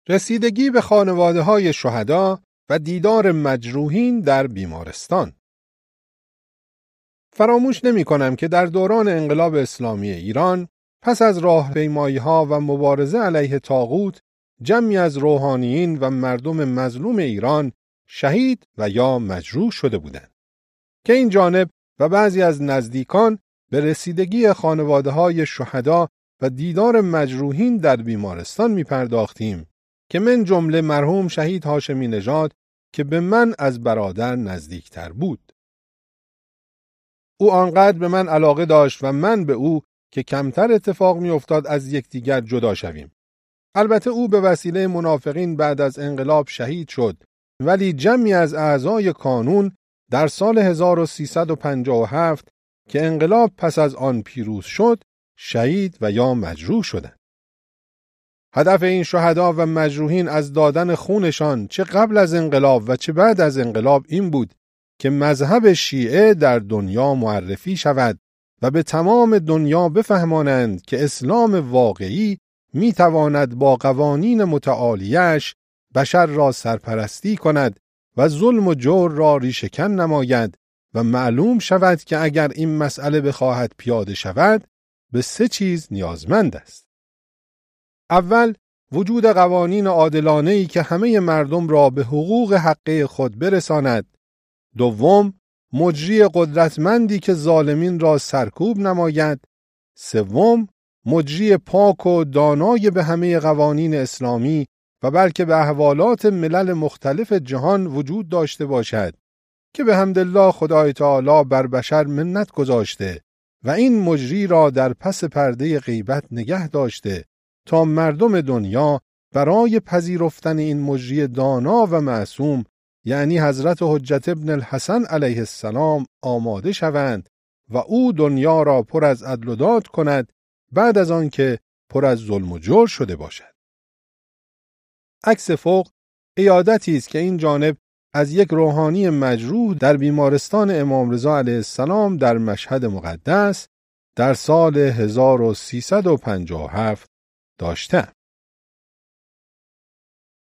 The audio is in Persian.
رسیدگی به خانواده‌های شهدا و دیدار مجروحین در بیمارستان. فراموش نمی‌کنم که در دوران انقلاب اسلامی ایران پس از راهپیمایی‌ها و مبارزه علیه طاغوت جمعی از روحانیین و مردم مظلوم ایران شهید و یا مجروح شده بودند که این جانب و بعضی از نزدیکان به رسیدگی خانواده‌های شهدا و دیدار مجروحین در بیمارستان می‌پرداختیم که من جمله مرحوم شهید هاشمی نژاد که به من از برادر نزدیکتر بود. او آنقدر به من علاقه داشت و من به او که کمتر اتفاق می‌افتاد از یکدیگر جدا شویم. البته او به وسیله منافقین بعد از انقلاب شهید شد، ولی جمعی از اعضای کانون در سال 1357 که انقلاب پس از آن پیروز شد شهید و یا مجروح شدند. هدف این شهدا و مجروحین از دادن خونشان چه قبل از انقلاب و چه بعد از انقلاب این بود که مذهب شیعه در دنیا معرفی شود و به تمام دنیا بفهمانند که اسلام واقعی می تواند با قوانین متعالیش بشر را سرپرستی کند و ظلم و جور را ریشه‌کن نماید و معلوم شود که اگر این مسئله بخواهد پیاده شود به 3 چیز نیازمند است. اول، وجود قوانین عادلانه‌ای که همه مردم را به حقوق حقه خود برساند. دوم، مجری قدرتمندی که ظالمین را سرکوب نماید. سوم، مجری پاک و دانای به همه قوانین اسلامی و بلکه به احوالات ملل مختلف جهان وجود داشته باشد که به حمدالله خدای تعالی بر بشر منت گذاشته و این مجری را در پس پرده غیبت نگه داشته تا مردم دنیا برای پذیرفتن این مجری دانا و معصوم یعنی حضرت حجت ابن الحسن علیه السلام آماده شوند و او دنیا را پر از عدل و داد کند بعد از آن که پر از ظلم و جور شده باشد. عکس فوق عیادتی است که این جانب از یک روحانی مجروح در بیمارستان امام رضا علیه السلام در مشهد مقدس در سال 1357 داشتم.